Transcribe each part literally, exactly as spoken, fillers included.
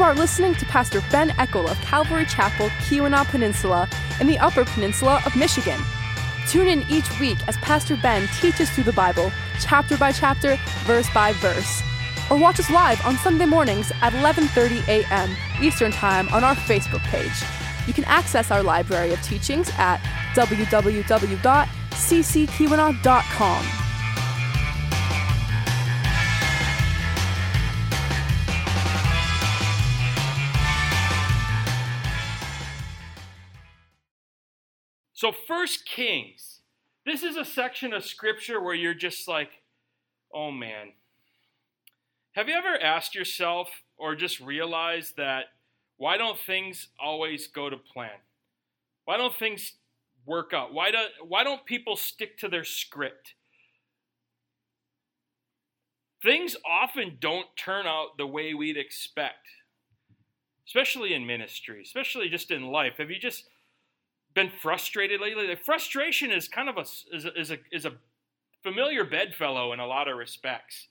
are listening to Pastor Ben Eckel of Calvary Chapel, Keweenaw Peninsula, in the Upper Peninsula of Michigan. Tune in each week as Pastor Ben teaches through the Bible, chapter by chapter, verse by verse. Or watch us live on Sunday mornings at eleven thirty a.m. Eastern Time on our Facebook page. You can access our library of teachings at w w w dot c c keweenaw dot com. So First Kings, this is a section of scripture where you're just like, oh man. Have you ever asked yourself or just realized that why don't things always go to plan? Why don't things work out? Why, do, why don't people stick to their script? Things often don't turn out the way we'd expect, especially in ministry, especially just in life. Have you just been frustrated lately? Like, frustration is kind of a is a, is a is a familiar bedfellow in a lot of respects.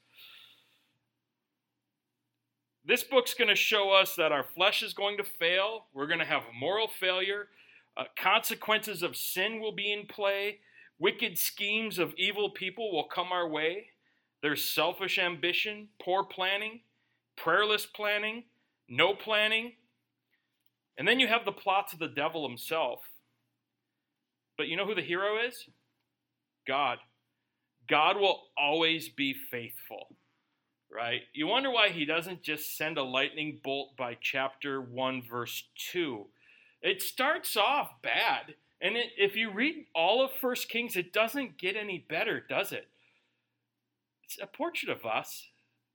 This book's going to show us that our flesh is going to fail. We're going to have moral failure. Uh, consequences of sin will be in play. Wicked schemes of evil people will come our way. There's selfish ambition, poor planning, prayerless planning, no planning. And then you have the plots of the devil himself. But you know who the hero is? God. God will always be faithful, right? You wonder why he doesn't just send a lightning bolt by chapter one, verse two. It starts off bad. And it, if you read all of First Kings, it doesn't get any better, does it? It's a portrait of us.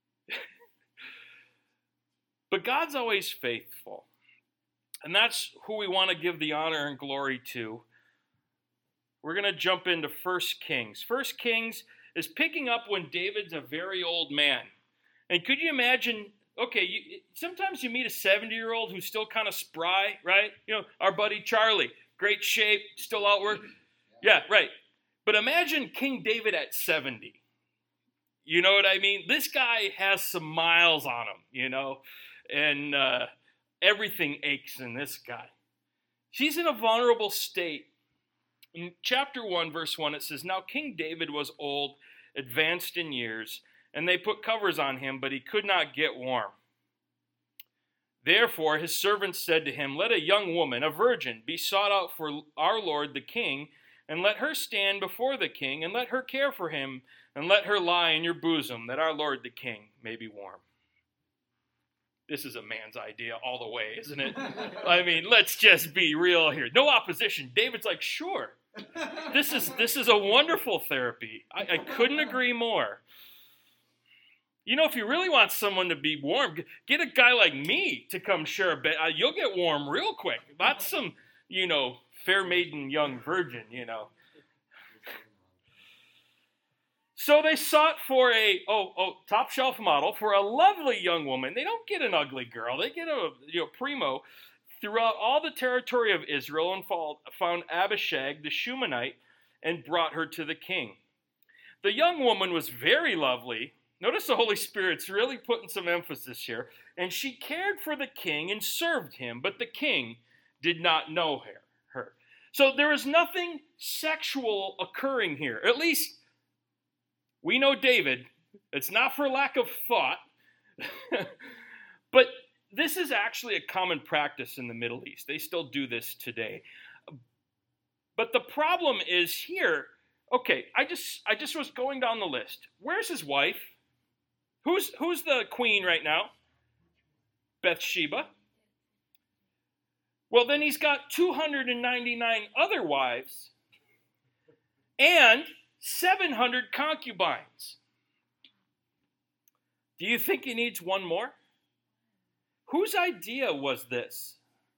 But God's always faithful. And that's who we want to give the honor and glory to. We're going to jump into First Kings. First Kings is picking up when David's a very old man. And could you imagine, okay, you, sometimes you meet a seventy-year-old who's still kind of spry, right? You know, our buddy Charlie, great shape, still out work. Yeah, right. But imagine King David at seventy. You know what I mean? This guy has some miles on him, you know, and uh, everything aches in this guy. He's in a vulnerable state. In chapter one, verse one, it says, "Now King David was old, advanced in years, and they put covers on him, but he could not get warm. Therefore his servants said to him, 'Let a young woman, a virgin, be sought out for our lord the king, and let her stand before the king, and let her care for him, and let her lie in your bosom, that our lord the king may be warm.'" This is a man's idea all the way, isn't it? I mean, let's just be real here. No opposition. David's like, sure. This is this is a wonderful therapy. I, I couldn't agree more. You know, if you really want someone to be warm, get a guy like me to come share a bed. Uh, you'll get warm real quick. Not some, you know, fair maiden young virgin, you know. So they sought for a oh oh top shelf model for a lovely young woman. They don't get an ugly girl. They get a you know primo throughout all the territory of Israel, and found Abishag the Shunammite and brought her to the king. The young woman was very lovely. Notice the Holy Spirit's really putting some emphasis here. And she cared for the king and served him, but the king did not know her. her. So there is nothing sexual occurring here. At least we know David. It's not for lack of thought. But this is actually a common practice in the Middle East. They still do this today. But the problem is here, okay, I just I just was going down the list. Where's his wife? Who's who's the queen right now? Bathsheba. Well, then he's got two hundred ninety-nine other wives and seven hundred concubines. Do you think he needs one more? Whose idea was this?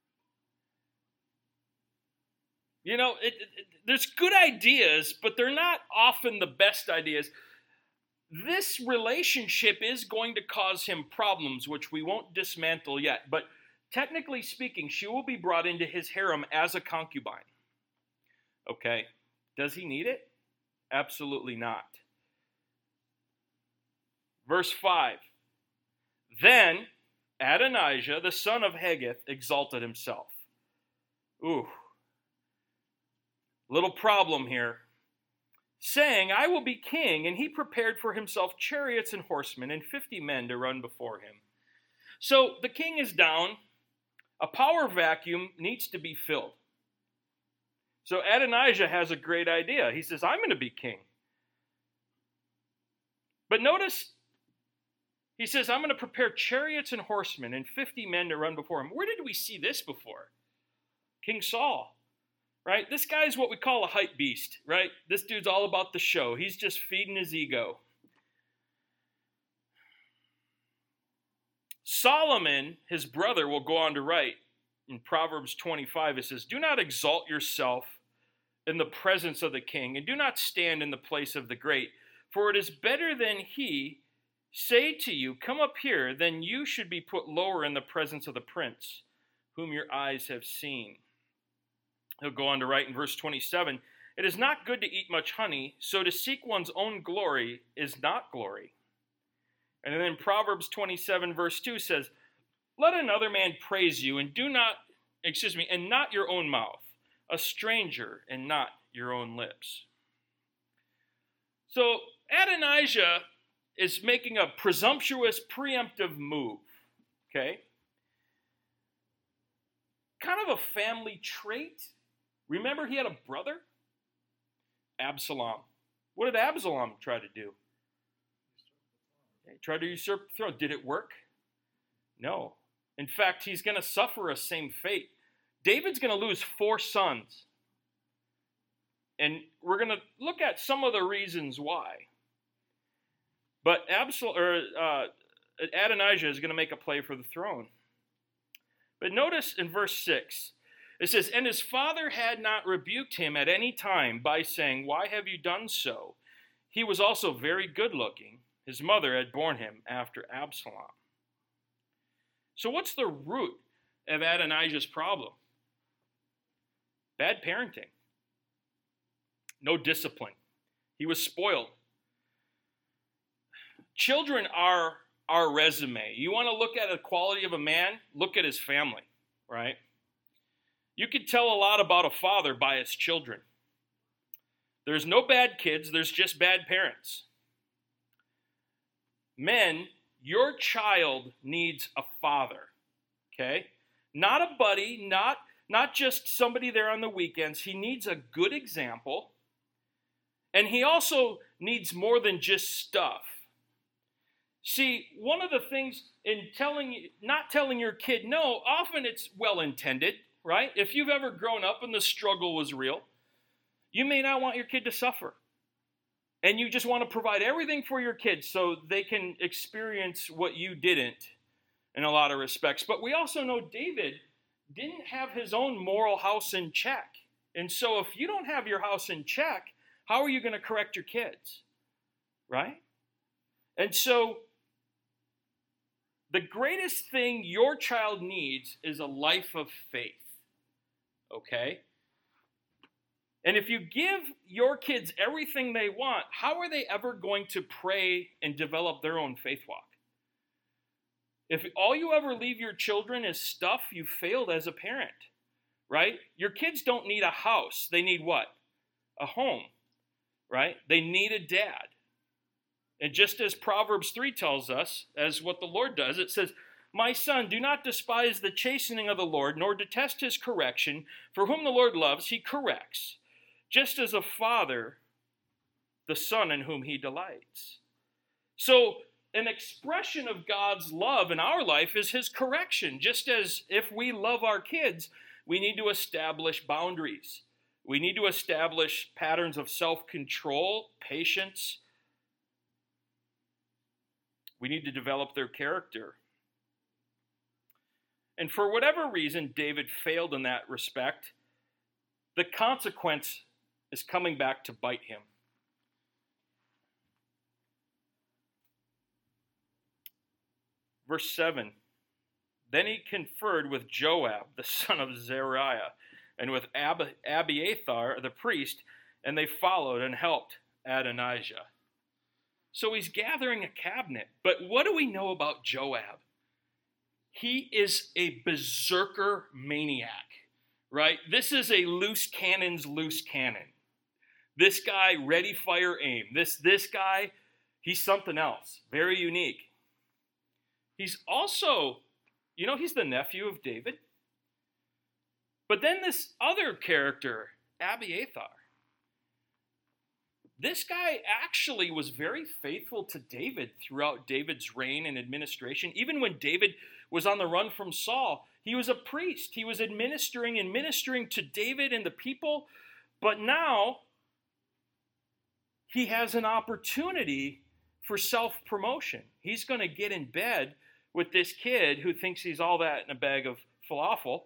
You know, it, it, there's good ideas, but they're not often the best ideas. This relationship is going to cause him problems, which we won't dismantle yet. But technically speaking, she will be brought into his harem as a concubine. Okay, does he need it? Absolutely not. Verse five. Then Adonijah, the son of Haggith, exalted himself. Ooh. Little problem here. Saying, I will be king, and he prepared for himself chariots and horsemen and fifty men to run before him. So the king is down. A power vacuum needs to be filled. So Adonijah has a great idea. He says, I'm going to be king. But notice, he says, I'm going to prepare chariots and horsemen and fifty men to run before him. Where did we see this before? King Saul, right? This guy's what we call a hype beast, right? This dude's all about the show. He's just feeding his ego. Solomon, his brother, will go on to write in Proverbs twenty-five, it says, do not exalt yourself in the presence of the king, and do not stand in the place of the great, for it is better than he say to you, come up here, than you should be put lower in the presence of the prince, whom your eyes have seen. He'll go on to write in verse twenty-seven, it is not good to eat much honey, so to seek one's own glory is not glory. And then Proverbs twenty-seven verse two says, let another man praise you, and do not, excuse me, and not your own mouth, a stranger, and not your own lips. So Adonijah is making a presumptuous, preemptive move, okay? Kind of a family trait. Remember, he had a brother, Absalom. What did Absalom try to do? He tried to usurp the throne. Did it work? No. In fact, he's going to suffer a same fate. David's going to lose four sons. And we're going to look at some of the reasons why. But Absal- or, uh, Adonijah is going to make a play for the throne. But notice in verse six, it says, and his father had not rebuked him at any time by saying, why have you done so? He was also very good looking. His mother had borne him after Absalom. So what's the root of Adonijah's problem? Bad parenting. No discipline. He was spoiled. Children are our resume. You want to look at the quality of a man? Look at his family, right? You can tell a lot about a father by his children. There's no bad kids, there's just bad parents. Men, your child needs a father, okay? Not a buddy, not, not just somebody there on the weekends. He needs a good example. And he also needs more than just stuff. See, one of the things in telling, not telling your kid no, often it's well-intended, right? If you've ever grown up and the struggle was real, you may not want your kid to suffer. And you just want to provide everything for your kids so they can experience what you didn't in a lot of respects. But we also know David didn't have his own moral house in check. And so if you don't have your house in check, how are you going to correct your kids? Right? And so the greatest thing your child needs is a life of faith. Okay? And if you give your kids everything they want, how are they ever going to pray and develop their own faith walk? If all you ever leave your children is stuff, you failed as a parent, right? Your kids don't need a house. They need what? A home, right? They need a dad. And just as Proverbs three tells us, as what the Lord does, it says, my son, do not despise the chastening of the Lord, nor detest his correction, for whom the Lord loves, he corrects. Just as a father, the son in whom he delights. So an expression of God's love in our life is his correction. Just as if we love our kids, we need to establish boundaries. We need to establish patterns of self-control, patience. We need to develop their character. And for whatever reason, David failed in that respect. The consequence is coming back to bite him. Verse seven, then he conferred with Joab, the son of Zeruiah, and with Ab- Abiathar, the priest, and they followed and helped Adonijah. So he's gathering a cabinet. But what do we know about Joab? He is a berserker maniac, right? This is a loose cannon's loose cannon. This guy, ready, fire, aim. This, this guy, he's something else, very unique. He's also, you know, he's the nephew of David. But then this other character, Abiathar, this guy actually was very faithful to David throughout David's reign and administration. Even when David was on the run from Saul, he was a priest. He was administering and ministering to David and the people. But now he has an opportunity for self-promotion. He's going to get in bed with this kid who thinks he's all that in a bag of falafel.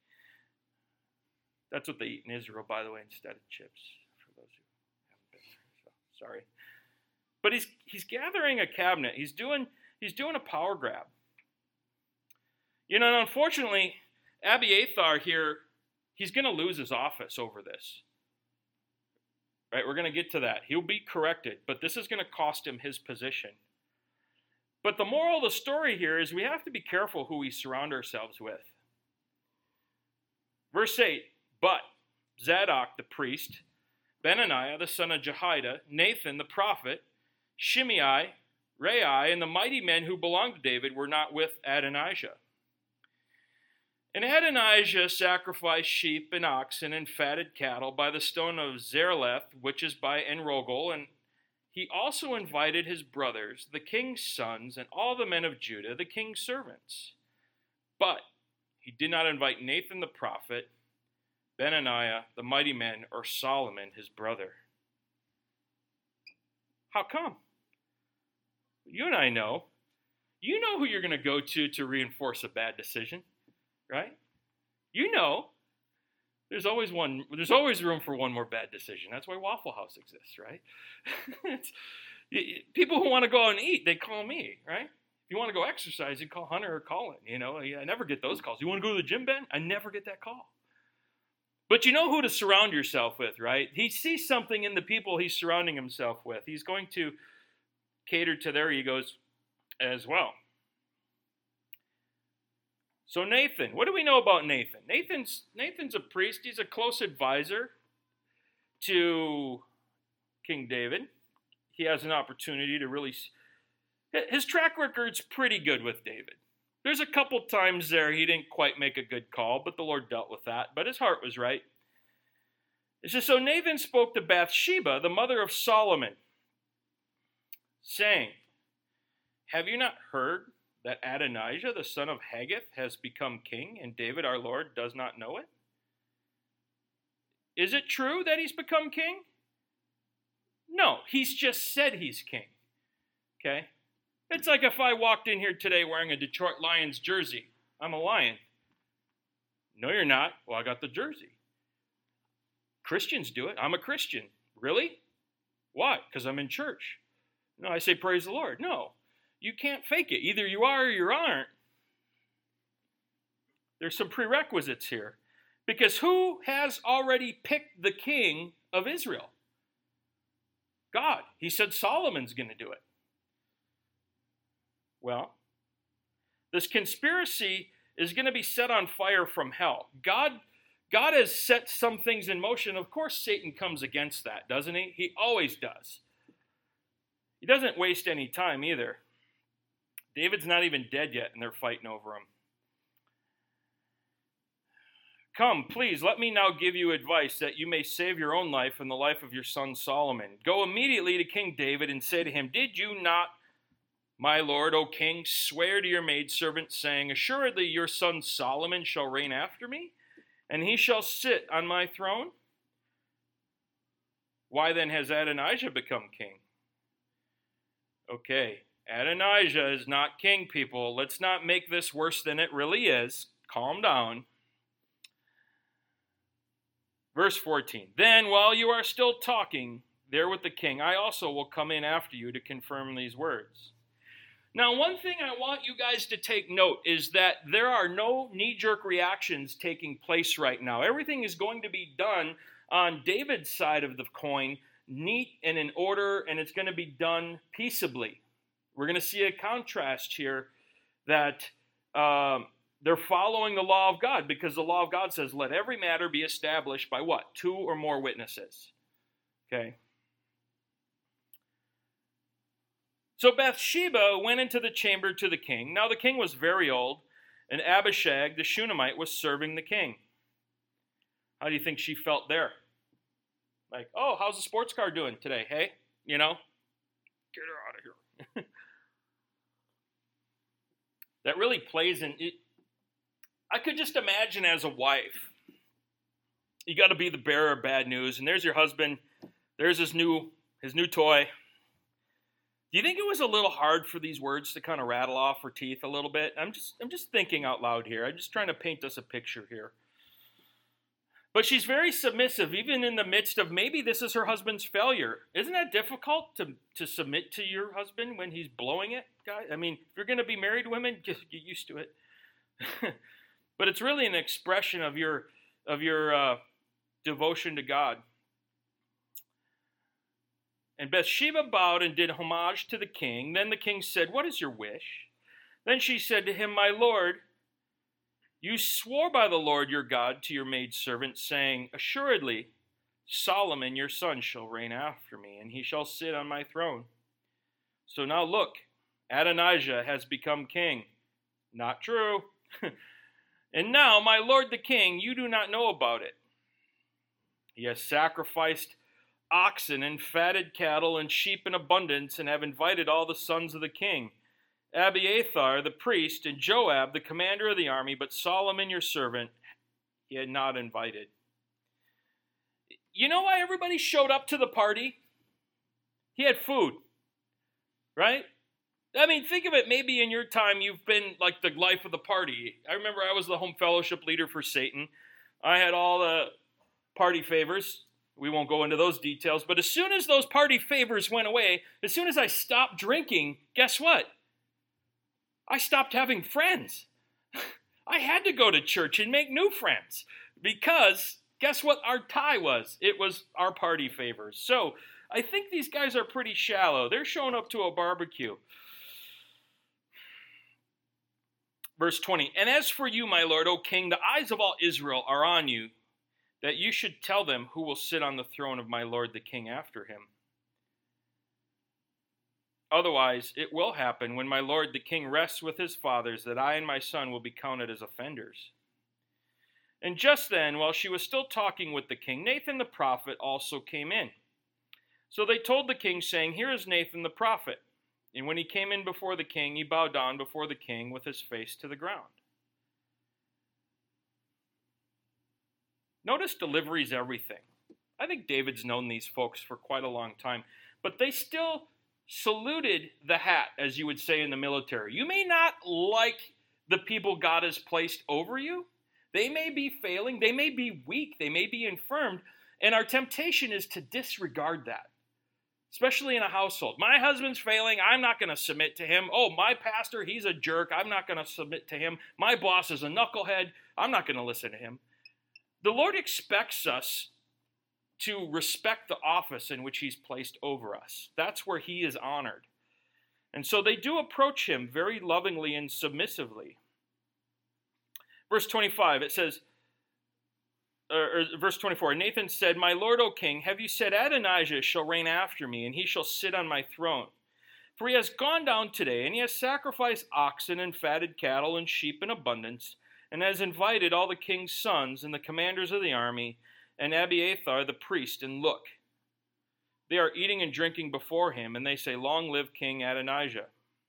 That's what they eat in Israel, by the way, instead of chips, for those who haven't been there. So, sorry. But he's he's gathering a cabinet. He's doing he's doing a power grab. You know, and unfortunately, Abiathar here, he's going to lose his office over this. Right? We're going to get to that. He'll be corrected, but this is going to cost him his position. But the moral of the story here is we have to be careful who we surround ourselves with. Verse eight, but Zadok the priest, Benaniah the son of Jehoiada, Nathan the prophet, Shimei, Rei, and the mighty men who belonged to David were not with Adonijah. And Adonijah sacrificed sheep and oxen and fatted cattle by the stone of Zareleth, which is by Enrogel, and he also invited his brothers, the king's sons, and all the men of Judah, the king's servants. But he did not invite Nathan the prophet, Benaniah, the mighty men, or Solomon, his brother. How come? You and I know. You know who you're going to go to to reinforce a bad decision, right? You know. There's always one. There's always room for one more bad decision. That's why Waffle House exists, right? It's, people who want to go out and eat, they call me, right? If you want to go exercise, you call Hunter or Colin. You know, I never get those calls. You want to go to the gym, Ben? I never get that call. But you know who to surround yourself with, right? He sees something in the people he's surrounding himself with. He's going to cater to their egos as well. So Nathan, what do we know about Nathan? Nathan's Nathan's a priest. He's a close advisor to King David. He has an opportunity to really... His track record's pretty good with David. There's a couple times there he didn't quite make a good call, but the Lord dealt with that. But his heart was right. It says, so Nathan spoke to Bathsheba, the mother of Solomon, saying, have you not heard that Adonijah, the son of Haggith, has become king, and David our Lord does not know it? Is it true that he's become king? No, he's just said he's king. Okay? It's like if I walked in here today wearing a Detroit Lions jersey. I'm a Lion. No, you're not. Well, I got the jersey. Christians do it. I'm a Christian. Really? Why? Because I'm in church. No, I say praise the Lord. No. You can't fake it. Either you are or you aren't. There's some prerequisites here. Because who has already picked the king of Israel? God. He said Solomon's going to do it. Well, this conspiracy is going to be set on fire from hell. God, God has set some things in motion. Of course, Satan comes against that, doesn't he? He always does. He doesn't waste any time either. David's not even dead yet, and they're fighting over him. Come, please, let me now give you advice that you may save your own life and the life of your son Solomon. Go immediately to King David and say to him, did you not, my lord, O king, swear to your maidservant, saying, assuredly your son Solomon shall reign after me, and he shall sit on my throne? Why then has Adonijah become king? Okay. Adonijah is not king, people. Let's not make this worse than it really is. Calm down. Verse fourteen. Then, while you are still talking there with the king, I also will come in after you to confirm these words. Now, one thing I want you guys to take note is that there are no knee-jerk reactions taking place right now. Everything is going to be done on David's side of the coin, neat and in order, and it's going to be done peaceably. We're going to see a contrast here that Um, they're following the law of God because the law of God says, let every matter be established by what? Two or more witnesses. Okay. So Bathsheba went into the chamber to the king. Now the king was very old, and Abishag the Shunammite was serving the king. How do you think she felt there? Like, oh, how's the sports car doing today? Hey, you know, get her out of here. That really plays in it. I could just imagine as a wife, you got to be the bearer of bad news, and there's your husband, there's his new his new toy. Do you think it was a little hard for these words to kind of rattle off her teeth a little bit? I'm just I'm just thinking out loud here. I'm just trying to paint us a picture here. But she's very submissive, even in the midst of maybe this is her husband's failure. Isn't that difficult to, to submit to your husband when he's blowing it, guys? I mean, if you're going to be married women, just get used to it. But it's really an expression of your of your uh, devotion to God. And Bathsheba bowed and did homage to the king. Then the king said, what is your wish? Then she said to him, my lord, you swore by the Lord your God to your maidservant, saying, assuredly, Solomon your son shall reign after me, and he shall sit on my throne. So now look, Adonijah has become king. Not true. And now, my lord the king, you do not know about it. He has sacrificed oxen and fatted cattle and sheep in abundance, and have invited all the sons of the king, Abiathar the priest, and Joab the commander of the army, but Solomon your servant he had not invited. You know why everybody showed up to the party? He had food, right? I mean, think of it, maybe in your time you've been like the life of the party. I remember I was the home fellowship leader for Satan. I had all the party favors. We won't go into those details, but as soon as those party favors went away, as soon as I stopped drinking, guess what? I stopped having friends. I had to go to church and make new friends because guess what our tie was? It was our party favors. So I think these guys are pretty shallow. They're showing up to a barbecue. Verse twenty, and as for you, my lord, O king, the eyes of all Israel are on you, that you should tell them who will sit on the throne of my lord the king after him. Otherwise, it will happen when my lord the king rests with his fathers that I and my son will be counted as offenders. And just then, while she was still talking with the king, Nathan the prophet also came in. So they told the king, saying, here is Nathan the prophet. And when he came in before the king, he bowed down before the king with his face to the ground. Notice delivery is everything. I think David's known these folks for quite a long time, but they still saluted the hat, as you would say in the military. You may not like the people God has placed over you. They may be failing, they may be weak, they may be infirmed, and our temptation is to disregard that, especially in a household. My husband's failing, I'm not going to submit to him. Oh, my pastor, he's a jerk, I'm not going to submit to him. My boss is a knucklehead, I'm not going to listen to him. The Lord expects us to respect the office in which he's placed over us. That's where he is honored. And so they do approach him very lovingly and submissively. Verse twenty-five, it says, or, or verse twenty-four, Nathan said, my lord, O king, have you said Adonijah shall reign after me, and he shall sit on my throne? For he has gone down today, and he has sacrificed oxen and fatted cattle and sheep in abundance, and has invited all the king's sons and the commanders of the army, and Abiathar the priest, and look, they are eating and drinking before him, and they say, long live King Adonijah.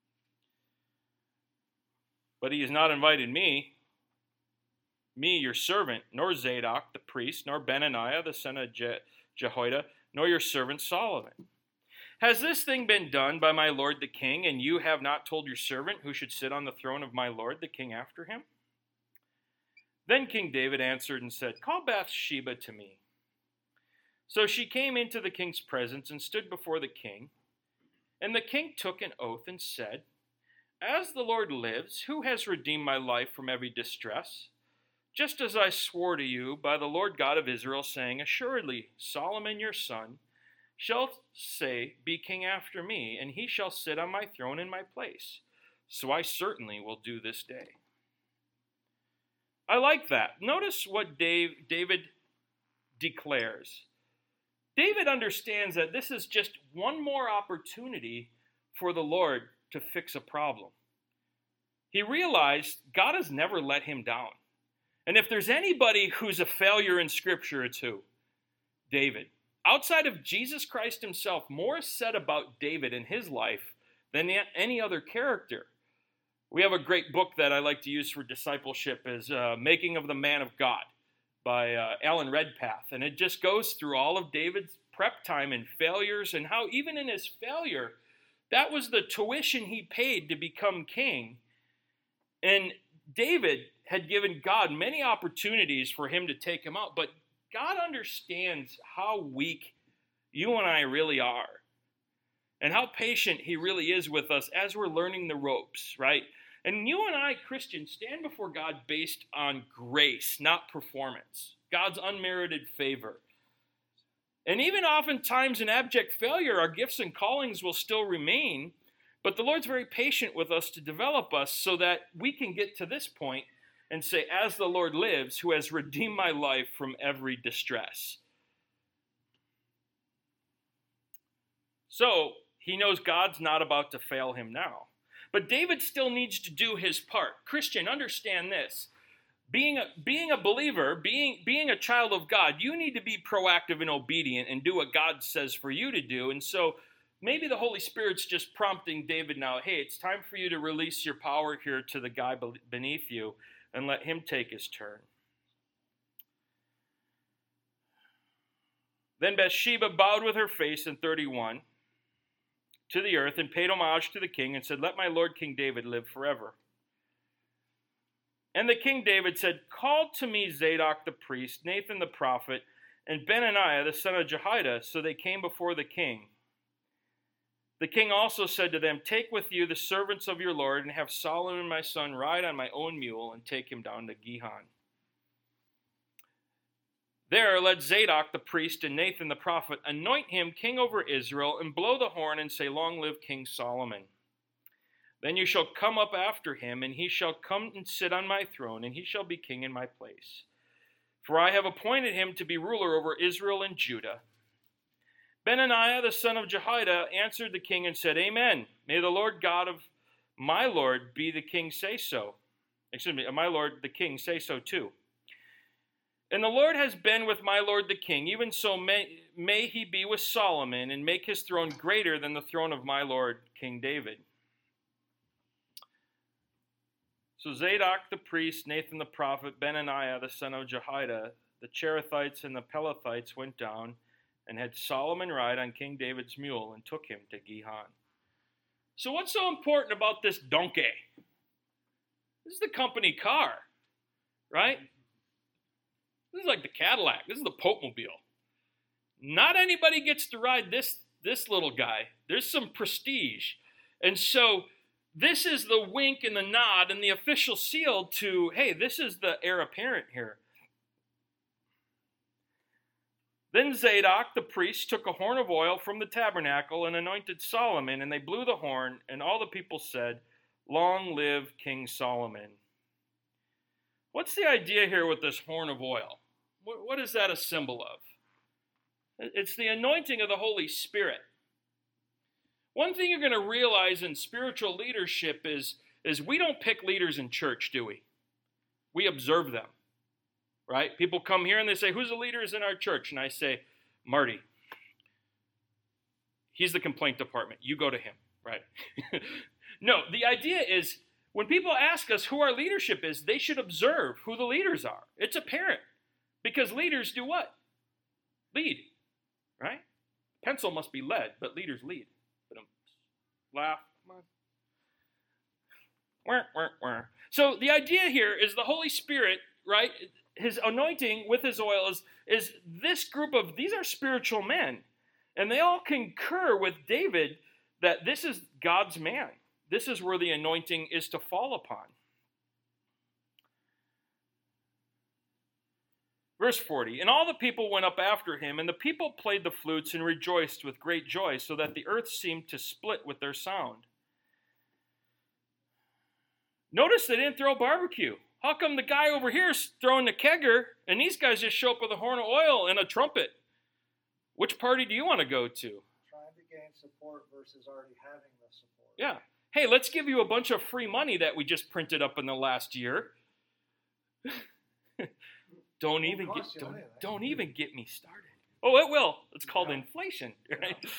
But he has not invited me, me your servant, nor Zadok the priest, nor Benaniah the son of Je- Jehoiada, nor your servant Solomon. Has this thing been done by my lord the king, and you have not told your servant who should sit on the throne of my lord the king after him? Then King David answered and said, call Bathsheba to me. So she came into the king's presence and stood before the king. And the king took an oath and said, as the Lord lives, who has redeemed my life from every distress? Just as I swore to you by the Lord God of Israel, saying, assuredly, Solomon your son shall say, be king after me, and he shall sit on my throne in my place. So I certainly will do this day. I like that. Notice what Dave, David declares. David understands that this is just one more opportunity for the Lord to fix a problem. He realized God has never let him down. And if there's anybody who's a failure in Scripture, it's who? David. Outside of Jesus Christ himself, more is said about David in his life than any other character. We have a great book that I like to use for discipleship is uh, Making of the Man of God by uh, Alan Redpath. And it just goes through all of David's prep time and failures and how even in his failure, that was the tuition he paid to become king. And David had given God many opportunities for him to take him out, but God understands how weak you and I really are and how patient he really is with us as we're learning the ropes, right? And you and I, Christians, stand before God based on grace, not performance, God's unmerited favor. And even oftentimes in abject failure, our gifts and callings will still remain, but the Lord's very patient with us to develop us so that we can get to this point and say, as the Lord lives, who has redeemed my life from every distress. So, he knows God's not about to fail him now. But David still needs to do his part. Christian, understand this. Being a, being a believer, being, being a child of God, you need to be proactive and obedient and do what God says for you to do. And so maybe the Holy Spirit's just prompting David now, hey, it's time for you to release your power here to the guy beneath you and let him take his turn. Then Bathsheba bowed with her face in thirty-one to the earth and paid homage to the king and said, let my lord King David live forever. And the king David said, call to me Zadok the priest, Nathan the prophet, and Benaiah the son of Jehoiada. So they came before the king. The king also said to them, take with you the servants of your Lord, and have Solomon my son ride on my own mule, and take him down to Gihon. There let Zadok the priest and Nathan the prophet anoint him king over Israel, and blow the horn, and say, long live King Solomon. Then you shall come up after him, and he shall come and sit on my throne, and he shall be king in my place. For I have appointed him to be ruler over Israel and Judah. Benaiah the son of Jehoiada answered the king and said, amen. May the Lord God of my Lord be the king say so. Excuse me, my Lord the king say so too. And the Lord has been with my Lord the king, even so may, may he be with Solomon, and make his throne greater than the throne of my Lord King David. So Zadok the priest, Nathan the prophet, Benaiah the son of Jehoiada, the Cherethites and the Pelethites went down and had Solomon ride on King David's mule and took him to Gihon. So what's so important about this donkey? This is the company car, right? This is like the Cadillac. This is the Pope-mobile. Not anybody gets to ride this, this little guy. There's some prestige. And so this is the wink and the nod and the official seal to, hey, this is the heir apparent here. Then Zadok the priest took a horn of oil from the tabernacle and anointed Solomon, and they blew the horn, and all the people said, long live King Solomon. What's the idea here with this horn of oil? What is that a symbol of? It's the anointing of the Holy Spirit. One thing you're going to realize in spiritual leadership is, is we don't pick leaders in church, do we? We observe them. Right? People come here and they say, who's the leaders in our church? And I say, Marty. He's the complaint department. You go to him, right? No, the idea is when people ask us who our leadership is, they should observe who the leaders are. It's apparent. Because leaders do what? Lead, right? Pencil must be lead, but leaders lead. Laugh, come on. So the idea here is the Holy Spirit, right? His anointing with his oil is, is this group of, these are spiritual men. And they all concur with David that this is God's man. This is where the anointing is to fall upon. Verse forty, and all the people went up after him, and the people played the flutes and rejoiced with great joy, so that the earth seemed to split with their sound. Notice they didn't throw barbecue. How come the guy over here is throwing the kegger and these guys just show up with a horn of oil and a trumpet? Which party do you want to go to? Trying to gain support versus already having the support. Yeah. Hey, let's give you a bunch of free money that we just printed up in the last year. don't even get don't, don't even get me started. Oh, it will. It's called yeah. inflation, right? Yeah.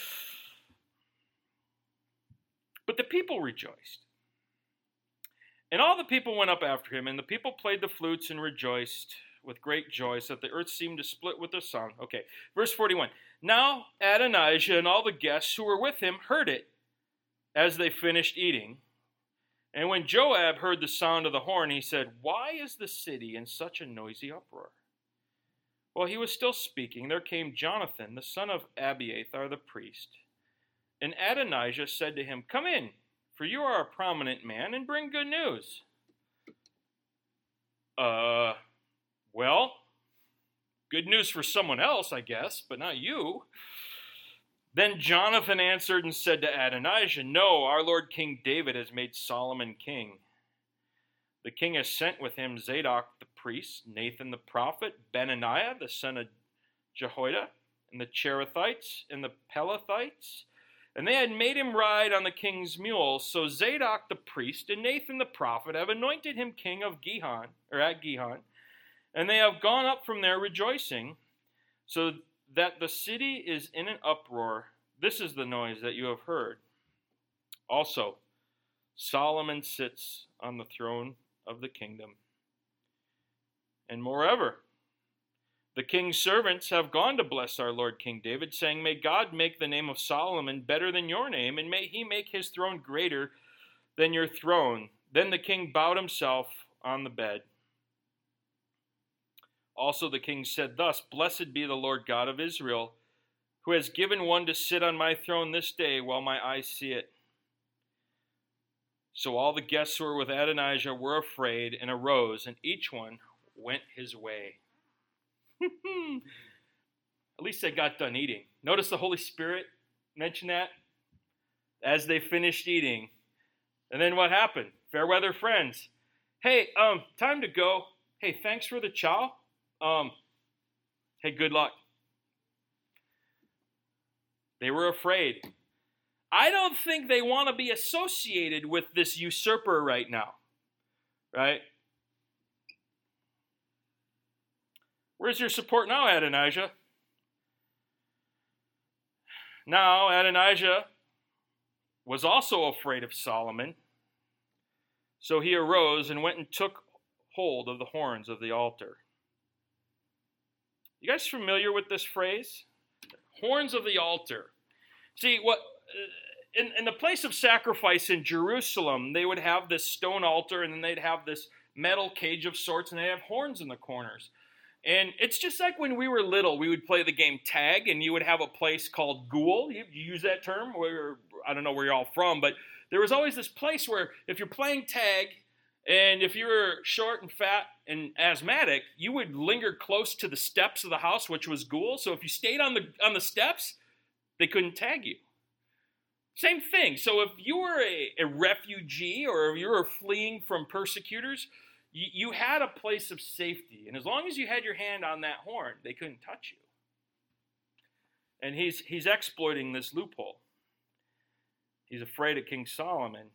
But the people rejoiced. And all the people went up after him, and the people played the flutes and rejoiced with great joy, so that the earth seemed to split with their song. Okay, verse forty-one. Now Adonijah and all the guests who were with him heard it as they finished eating. And when Joab heard the sound of the horn, he said, "Why is the city in such a noisy uproar?" While he was still speaking, there came Jonathan, the son of Abiathar the priest. And Adonijah said to him, "Come in, for you are a prominent man, and bring good news." Uh, well, good news for someone else, I guess, but not you. Then Jonathan answered and said to Adonijah, "No, our Lord King David has made Solomon king. The king has sent with him Zadok the priest, Nathan the prophet, Benaniah the son of Jehoiada, and the Cherethites and the Pelethites. And they had made him ride on the king's mule. So Zadok the priest and Nathan the prophet have anointed him king of Gihon, or at Gihon. And they have gone up from there rejoicing, so that the city is in an uproar. This is the noise that you have heard. Also, Solomon sits on the throne of the kingdom. And moreover, the king's servants have gone to bless our Lord King David, saying, May God make the name of Solomon better than your name, and may he make his throne greater than your throne. Then the king bowed himself on the bed. Also the king said thus, Blessed be the Lord God of Israel, who has given one to sit on my throne this day while my eyes see it. So all the guests who were with Adonijah were afraid and arose, and each one went his way. At least they got done eating. Notice the Holy Spirit mentioned that as they finished eating. And then what happened? Fair weather friends. Hey, um, time to go. Hey, thanks for the chow. Um, hey, good luck. They were afraid. I don't think they want to be associated with this usurper right now. Right? Where's your support now, Adonijah? Now, Adonijah was also afraid of Solomon. So he arose and went and took hold of the horns of the altar. You guys familiar with this phrase? Horns of the altar. See, what in, in the place of sacrifice in Jerusalem, they would have this stone altar, and then they'd have this metal cage of sorts, and they'd have horns in the corners. And it's just like when we were little, we would play the game tag, and you would have a place called Ghoul. You, you use that term? Where, I don't know where you're all from, but there was always this place where if you're playing tag, and if you were short and fat and asthmatic, you would linger close to the steps of the house, which was Ghoul. So if you stayed on the on the steps, they couldn't tag you. Same thing. So if you were a, a refugee or if you were fleeing from persecutors, you, you had a place of safety. And as long as you had your hand on that horn, they couldn't touch you. And he's he's exploiting this loophole. He's afraid of King Solomon.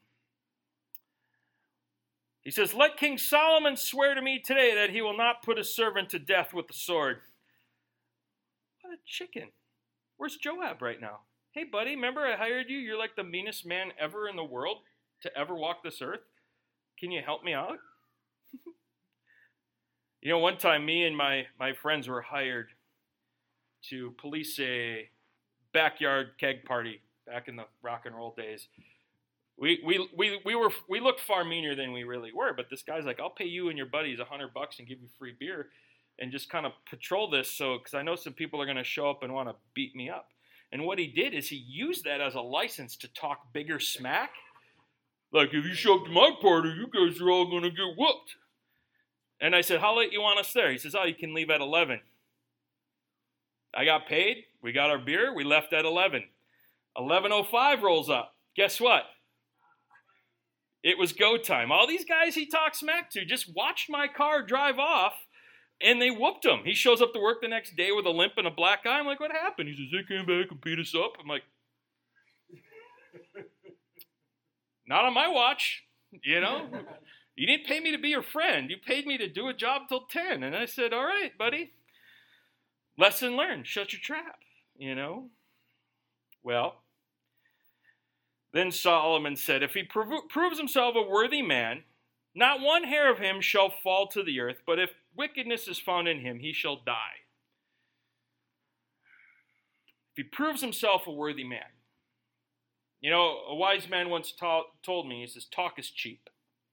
He says, Let King Solomon swear to me today that he will not put his servant to death with the sword. What a chicken. Where's Joab right now? Hey, buddy, remember I hired you? You're like the meanest man ever in the world to ever walk this earth. Can you help me out? You know, one time me and my, my friends were hired to police a backyard keg party back in the rock and roll days. We we we we were we looked far meaner than we really were, but this guy's like, I'll pay you and your buddies a hundred bucks and give you free beer, and just kind of patrol this, so because I know some people are going to show up and want to beat me up. And what he did is he used that as a license to talk bigger smack. Like, if you show up to my party, you guys are all going to get whooped. And I said, how late you want us there? He says, oh, you can leave at eleven. I got paid. We got our beer. We left at eleven. eleven oh five rolls up. Guess what? It was go time. All these guys he talked smack to just watched my car drive off, and they whooped him. He shows up to work the next day with a limp and a black eye. I'm like, what happened? He says, they came back and beat us up. I'm like, not on my watch, you know? You didn't pay me to be your friend. You paid me to do a job till ten. And I said, all right, buddy. Lesson learned. Shut your trap, you know? Well, then Solomon said, if he prov- proves himself a worthy man, not one hair of him shall fall to the earth, but if wickedness is found in him, he shall die. If he proves himself a worthy man. You know, a wise man once ta- told me, he says, talk is cheap.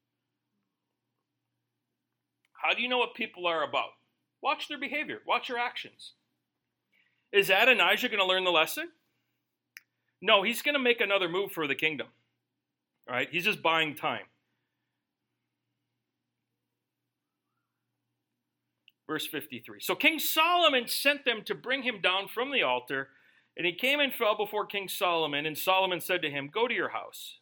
How do you know what people are about? Watch their behavior. Watch their actions. Is Adonijah going to learn the lesson? No, he's going to make another move for the kingdom. All right? He's just buying time. Verse fifty-three. So King Solomon sent them to bring him down from the altar, and he came and fell before King Solomon, and Solomon said to him, go to your house.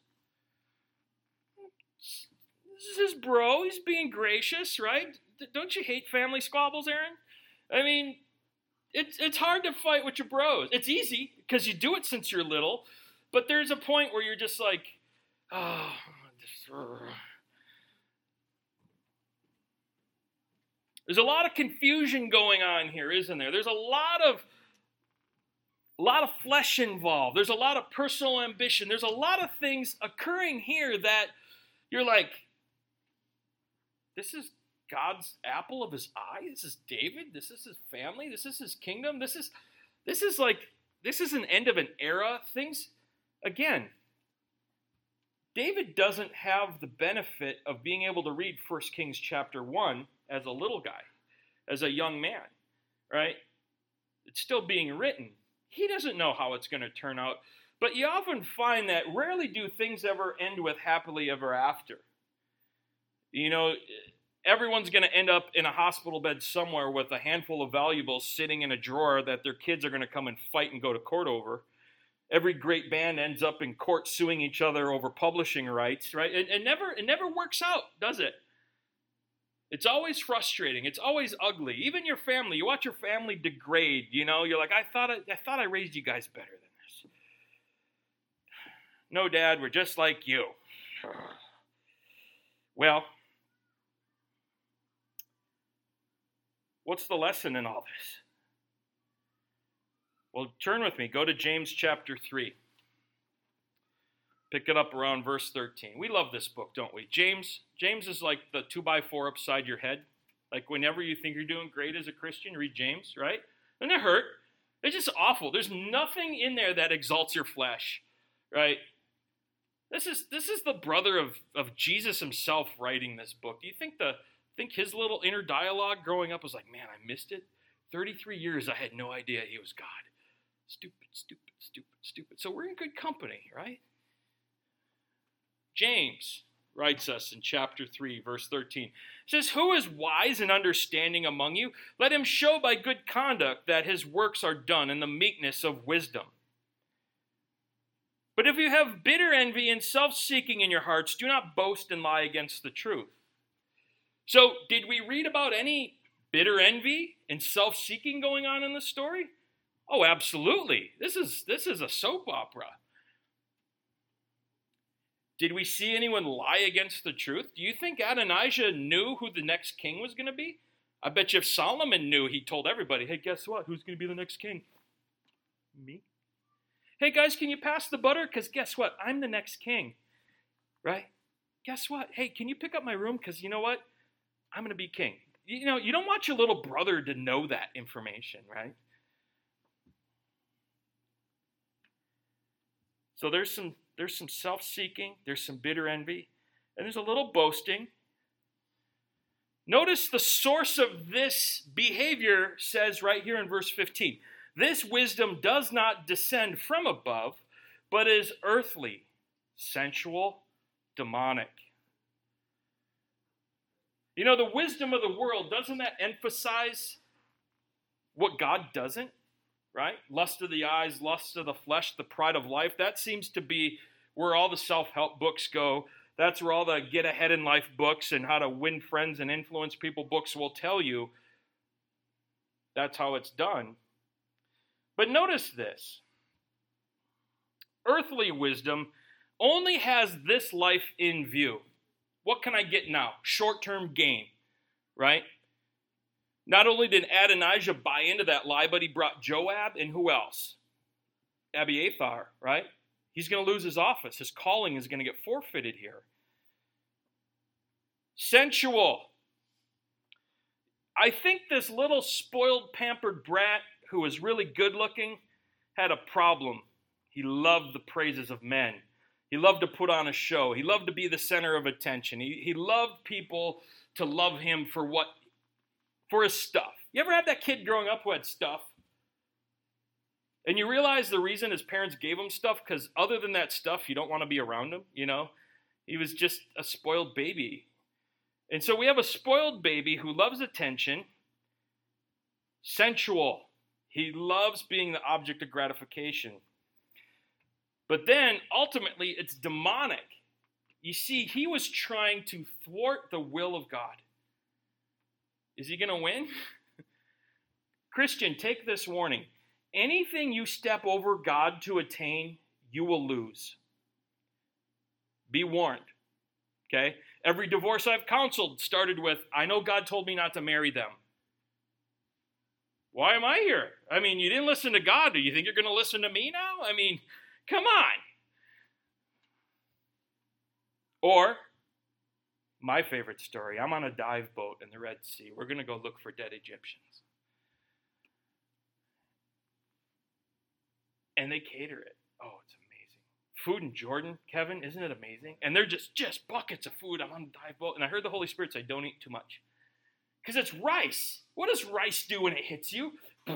This is his bro. He's being gracious, right? Don't you hate family squabbles, Aaron? I mean, it's it's hard to fight with your bros. It's easy because you do it since you're little, but there's a point where you're just like, oh, this, uh. There's a lot of confusion going on here, isn't there? There's a lot of a lot of flesh involved. There's a lot of personal ambition. There's a lot of things occurring here that you're like, this is God's apple of his eye. This is David. This is his family. This is his kingdom. This is this is like this is an end of an era. Things again. David doesn't have the benefit of being able to read First Kings chapter one as a little guy, as a young man, right? It's still being written. He doesn't know how it's going to turn out. But you often find that rarely do things ever end with happily ever after. You know, everyone's going to end up in a hospital bed somewhere with a handful of valuables sitting in a drawer that their kids are going to come and fight and go to court over. Every great band ends up in court suing each other over publishing rights, right? It, it never it never works out, does it? It's always frustrating. It's always ugly. Even your family, you watch your family degrade, you know, you're like, I thought I, I thought I raised you guys better than this. No, Dad, we're just like you. Well, what's the lesson in all this? Well, turn with me. Go to James chapter three. Pick it up around verse thirteen. We love this book, don't we? James, James is like the two by four upside your head. Like whenever you think you're doing great as a Christian, read James, right? And it hurt. It's just awful. There's nothing in there that exalts your flesh, right? This is this is the brother of, of Jesus himself writing this book. Do you think the think his little inner dialogue growing up was like, man, I missed it? thirty-three years I had no idea he was God. Stupid, stupid, stupid, stupid. So we're in good company, right? James writes us in chapter three, verse thirteen. It says, who is wise and understanding among you? Let him show by good conduct that his works are done in the meekness of wisdom. But if you have bitter envy and self-seeking in your hearts, do not boast and lie against the truth. So, did we read about any bitter envy and self-seeking going on in the story? Oh, absolutely. This is this is a soap opera. Did we see anyone lie against the truth? Do you think Adonijah knew who the next king was going to be? I bet you if Solomon knew, he told everybody, hey, guess what? Who's going to be the next king? Me. Hey, guys, can you pass the butter? Because guess what? I'm the next king, right? Guess what? Hey, can you pick up my room? Because you know what? I'm going to be king. You know, you don't want your little brother to know that information, right? So there's some there's some self-seeking, there's some bitter envy, and there's a little boasting. Notice the source of this behavior says right here in verse fifteen. This wisdom does not descend from above, but is earthly, sensual, demonic. You know, the wisdom of the world, doesn't that emphasize what God doesn't? Right? Lust of the eyes, lust of the flesh, the pride of life. That seems to be where all the self-help books go. That's where all the get ahead in life books and how to win friends and influence people books will tell you that's how it's done. But notice this. Earthly wisdom only has this life in view. What can I get now? Short-term gain, right? Not only did Adonijah buy into that lie, but he brought Joab and who else? Abiathar, right? He's going to lose his office. His calling is going to get forfeited here. Sensual. I think this little spoiled, pampered brat who was really good looking had a problem. He loved the praises of men. He loved to put on a show. He loved to be the center of attention. He, he loved people to love him for what, for his stuff. You ever had that kid growing up who had stuff? And you realize the reason his parents gave him stuff, because other than that stuff, you don't want to be around him, you know? He was just a spoiled baby. And so we have a spoiled baby who loves attention, sensual. He loves being the object of gratification. But then, ultimately, it's demonic. You see, he was trying to thwart the will of God. Is he going to win? Christian, take this warning. Anything you step over God to attain, you will lose. Be warned, okay? Every divorce I've counseled started with, I know God told me not to marry them. Why am I here? I mean, you didn't listen to God. Do you think you're going to listen to me now? I mean, come on. Or, my favorite story, I'm on a dive boat in the Red Sea. We're going to go look for dead Egyptians. And they cater it. Oh, it's amazing. Food in Jordan, Kevin, isn't it amazing? And they're just, just buckets of food. I'm on a dive boat. And I heard the Holy Spirit say, don't eat too much. Because it's rice. What does rice do when it hits you?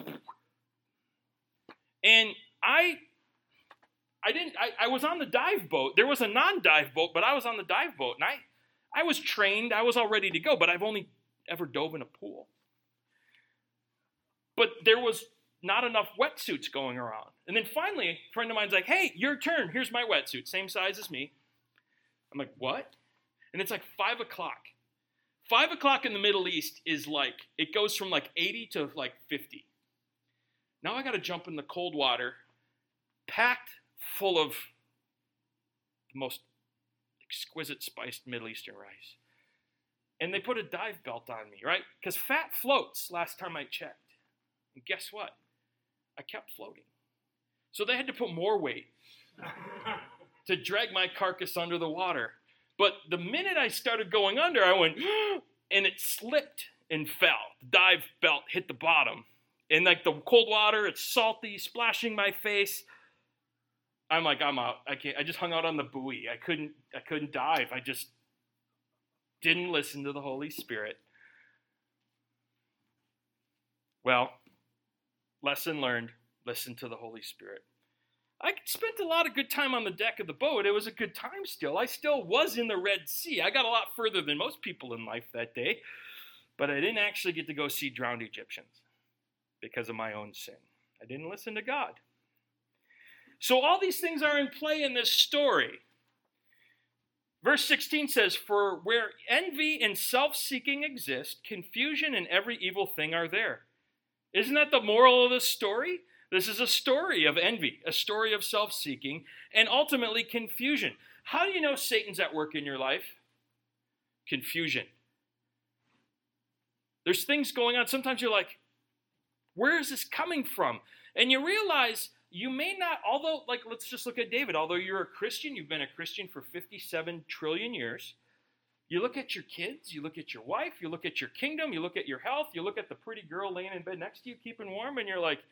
And I I didn't, I, I was on the dive boat. There was a non-dive boat, but I was on the dive boat. And I, I was trained. I was all ready to go, but I've only ever dove in a pool. But there was not enough wetsuits going around. And then finally, a friend of mine's like, hey, your turn. Here's my wetsuit. Same size as me. I'm like, what? And it's like five o'clock. Five o'clock in the Middle East is like, it goes from like eighty to like fifty. Now I got to jump in the cold water, packed full of the most exquisite spiced Middle Eastern rice. And they put a dive belt on me, right? Because fat floats last time I checked. And guess what? I kept floating. So they had to put more weight to drag my carcass under the water. But the minute I started going under, I went, and it slipped and fell. The dive belt hit the bottom. And like the cold water, it's salty, splashing my face. I'm like, I'm out. I can't. I just hung out on the buoy. I couldn't. I couldn't dive. I just didn't listen to the Holy Spirit. Well, lesson learned. Listen to the Holy Spirit. I spent a lot of good time on the deck of the boat. It was a good time still. I still was in the Red Sea. I got a lot further than most people in life that day. But I didn't actually get to go see drowned Egyptians because of my own sin. I didn't listen to God. So all these things are in play in this story. Verse sixteen says, for where envy and self-seeking exist, confusion and every evil thing are there. Isn't that the moral of this story? This is a story of envy, a story of self-seeking, and ultimately confusion. How do you know Satan's at work in your life? Confusion. There's things going on. Sometimes you're like, where is this coming from? And you realize you may not, although, like, let's just look at David. Although you're a Christian, you've been a Christian for fifty-seven trillion years. You look at your kids, you look at your wife, you look at your kingdom, you look at your health, you look at the pretty girl laying in bed next to you, keeping warm, and you're like,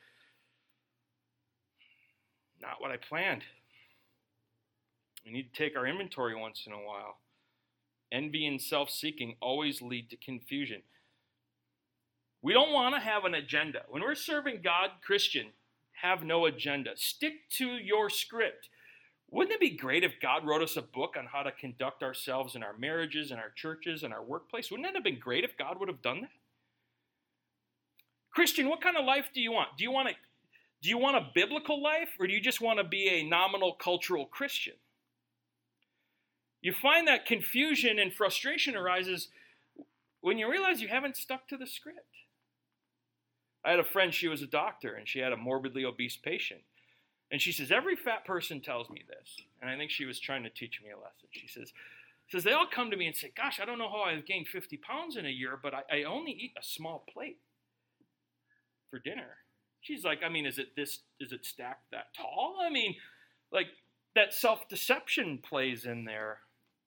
not what I planned. We need to take our inventory once in a while. Envy and self-seeking always lead to confusion. We don't want to have an agenda. When we're serving God, Christian, have no agenda. Stick to your script. Wouldn't it be great if God wrote us a book on how to conduct ourselves in our marriages, in our churches, in our workplace? Wouldn't it have been great if God would have done that? Christian, what kind of life do you want? Do you want a, do you want a biblical life, or do you just want to be a nominal cultural Christian? You find that confusion and frustration arises when you realize you haven't stuck to the script. I had a friend, she was a doctor, and she had a morbidly obese patient. And she says, every fat person tells me this. And I think she was trying to teach me a lesson. She says, says they all come to me and say, gosh, I don't know how I've gained fifty pounds in a year, but I, I only eat a small plate for dinner. She's like, I mean, is it this, is it stacked that tall? I mean, like that self-deception plays in there.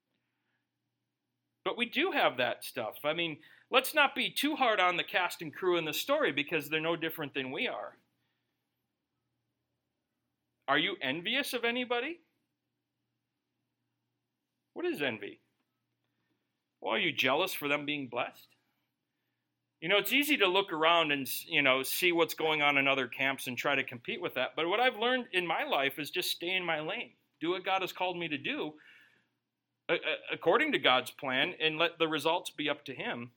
But we do have that stuff. I mean, let's not be too hard on the cast and crew in the story because they're no different than we are. Are you envious of anybody? What is envy? Well, are you jealous for them being blessed? You know, it's easy to look around and, you know, see what's going on in other camps and try to compete with that. But what I've learned in my life is just stay in my lane. Do what God has called me to do according to God's plan and let the results be up to him.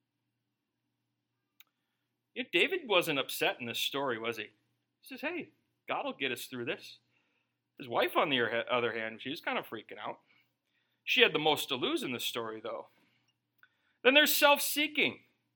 Yeah, David wasn't upset in this story, was he? He says, hey, God will get us through this. His wife, on the other hand, she was kind of freaking out. She had the most to lose in this story, though. Then there's self-seeking.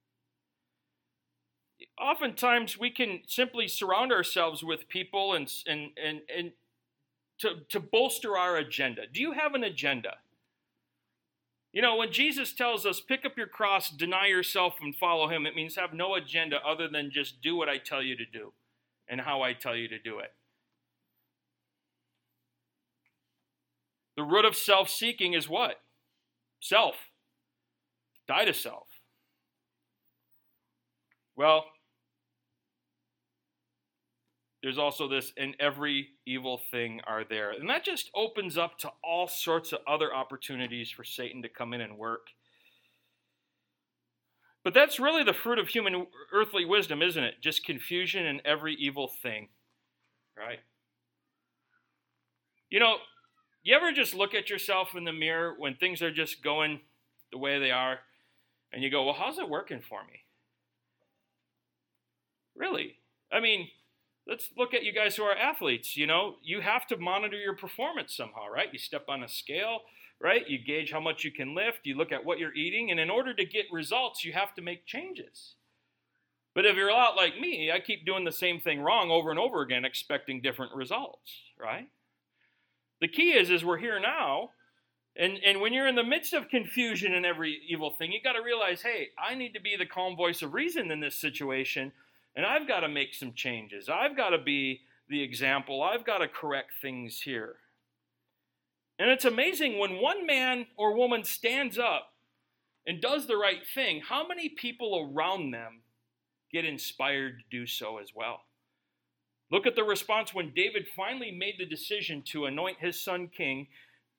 Oftentimes, we can simply surround ourselves with people and, and, and, and to, to bolster our agenda. Do you have an agenda? You know, when Jesus tells us, pick up your cross, deny yourself, and follow him, it means have no agenda other than just do what I tell you to do and how I tell you to do it. The root of self-seeking is what? Self. Die to self. Well, there's also this, and every evil thing are there. And that just opens up to all sorts of other opportunities for Satan to come in and work. But that's really the fruit of human earthly wisdom, isn't it? Just confusion and every evil thing, right? You know, you ever just look at yourself in the mirror when things are just going the way they are, and you go, well, how's it working for me? Really? I mean, let's look at you guys who are athletes. You know, you have to monitor your performance somehow, right? You step on a scale, right? You gauge how much you can lift. You look at what you're eating. And in order to get results, you have to make changes. But if you're a lot like me, I keep doing the same thing wrong over and over again, expecting different results, right? The key is, is we're here now. And, and when you're in the midst of confusion and every evil thing, you got to realize, hey, I need to be the calm voice of reason in this situation. And I've got to make some changes. I've got to be the example. I've got to correct things here. And it's amazing when one man or woman stands up and does the right thing, how many people around them get inspired to do so as well. Look at the response when David finally made the decision to anoint his son king.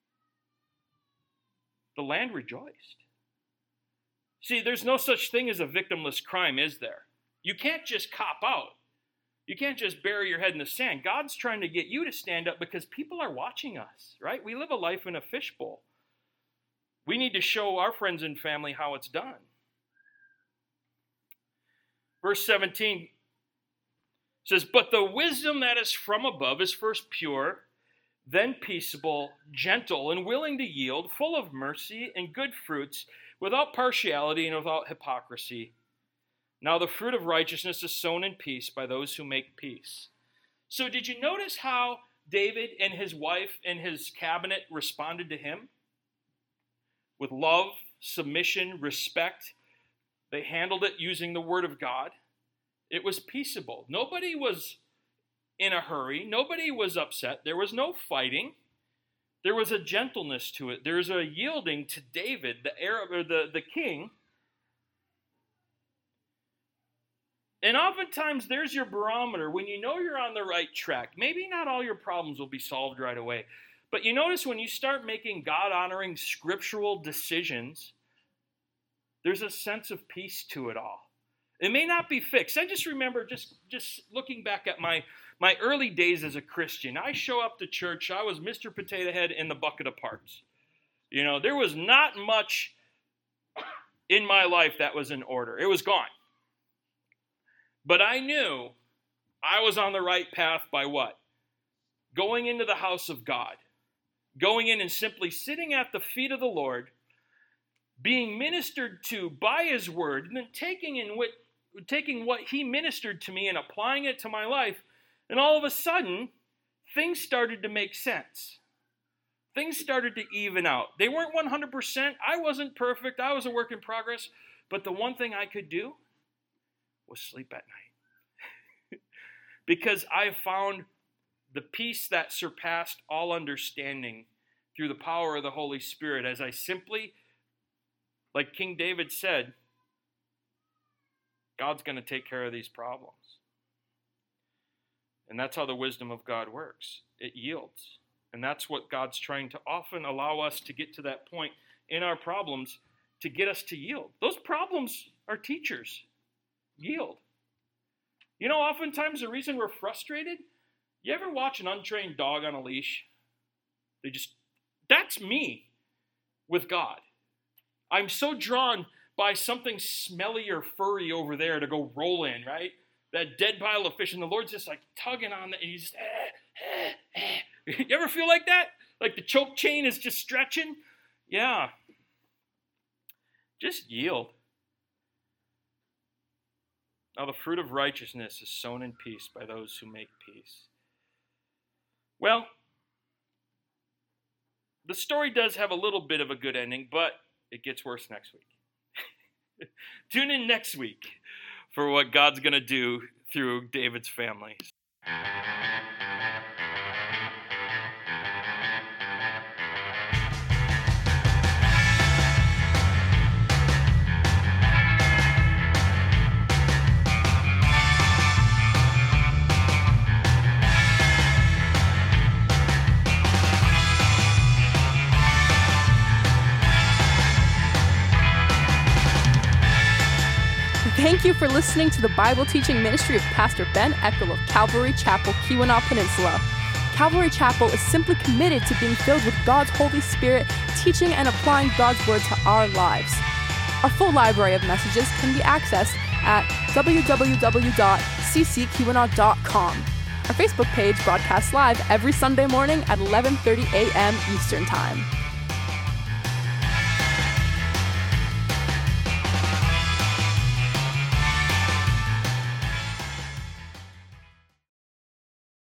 The land rejoiced. See, there's no such thing as a victimless crime, is there? You can't just cop out. You can't just bury your head in the sand. God's trying to get you to stand up because people are watching us, right? We live a life in a fishbowl. We need to show our friends and family how it's done. Verse seventeen says, but the wisdom that is from above is first pure, then peaceable, gentle, and willing to yield, full of mercy and good fruits, without partiality and without hypocrisy. Now the fruit of righteousness is sown in peace by those who make peace. So did you notice how David and his wife and his cabinet responded to him? With love, submission, respect. They handled it using the word of God. It was peaceable. Nobody was in a hurry. Nobody was upset. There was no fighting. There was a gentleness to it. There's a yielding to David, the heir, or the, the king. And oftentimes, there's your barometer. When you know you're on the right track, maybe not all your problems will be solved right away. But you notice when you start making God-honoring scriptural decisions, there's a sense of peace to it all. It may not be fixed. I just remember just, just looking back at my, my early days as a Christian. I show up to church. I was Mister Potato Head in the bucket of parts. You know, there was not much in my life that was in order. It was gone. But I knew I was on the right path by what? Going into the house of God. going in and simply sitting at the feet of the Lord, being ministered to by his word, and then taking in what, taking what he ministered to me and applying it to my life, and all of a sudden, things started to make sense. Things started to even out. They weren't one hundred percent. I wasn't perfect. I was a work in progress. But the one thing I could do was sleep at night. Because I found the peace that surpassed all understanding through the power of the Holy Spirit as I simply, like King David said, God's going to take care of these problems. And that's how the wisdom of God works. It yields. And that's what God's trying to often allow us to get to that point in our problems, to get us to yield. Those problems are teachers. Yield. You know, oftentimes the reason we're frustrated, you ever watch an untrained dog on a leash? They just, that's me with God. I'm so drawn by something smelly or furry over there to go roll in, right? That dead pile of fish, and the Lord's just like tugging on it, and you just, eh, eh, eh. You ever feel like that? Like the choke chain is just stretching? Yeah. Just yield. Now the fruit of righteousness is sown in peace by those who make peace. Well, the story does have a little bit of a good ending, but it gets worse next week. Tune in next week for what God's going to do through David's family. Thank you for listening to the Bible teaching ministry of Pastor Ben Eckel of Calvary Chapel, Keweenaw Peninsula. Calvary Chapel is simply committed to being filled with God's Holy Spirit, teaching and applying God's Word to our lives. Our full library of messages can be accessed at w w w dot c c keweenaw dot com. Our Facebook page broadcasts live every Sunday morning at eleven thirty a.m. Eastern Time.